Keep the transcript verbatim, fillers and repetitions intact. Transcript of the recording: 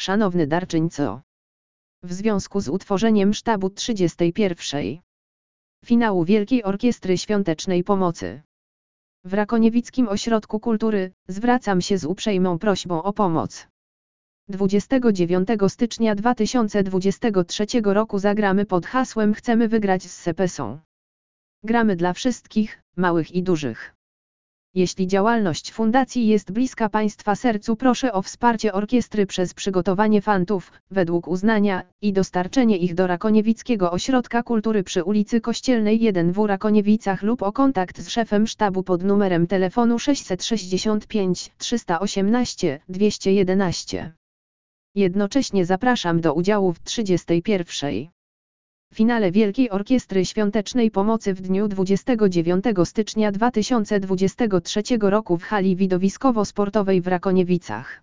Szanowny darczyńco. W związku z utworzeniem sztabu trzydziestej pierwszej finału Wielkiej Orkiestry Świątecznej Pomocy w Rakoniewickim Ośrodku Kultury, zwracam się z uprzejmą prośbą o pomoc. dwudziestego dziewiątego stycznia dwa tysiące dwudziestego trzeciego roku zagramy pod hasłem Chcemy wygrać z Sepesą. Gramy dla wszystkich, małych i dużych. Jeśli działalność fundacji jest bliska Państwa sercu, proszę o wsparcie orkiestry przez przygotowanie fantów, według uznania, i dostarczenie ich do Rakoniewickiego Ośrodka Kultury przy ulicy Kościelnej jeden w Rakoniewicach lub o kontakt z szefem sztabu pod numerem telefonu sześćset sześćdziesiąt pięć trzysta osiemnaście dwieście jedenaście. Jednocześnie zapraszam do udziału w trzydziestej pierwszej finale Wielkiej Orkiestry Świątecznej Pomocy w dniu dwudziestego dziewiątego stycznia dwa tysiące dwudziestego trzeciego roku w hali widowiskowo-sportowej w Rakoniewicach.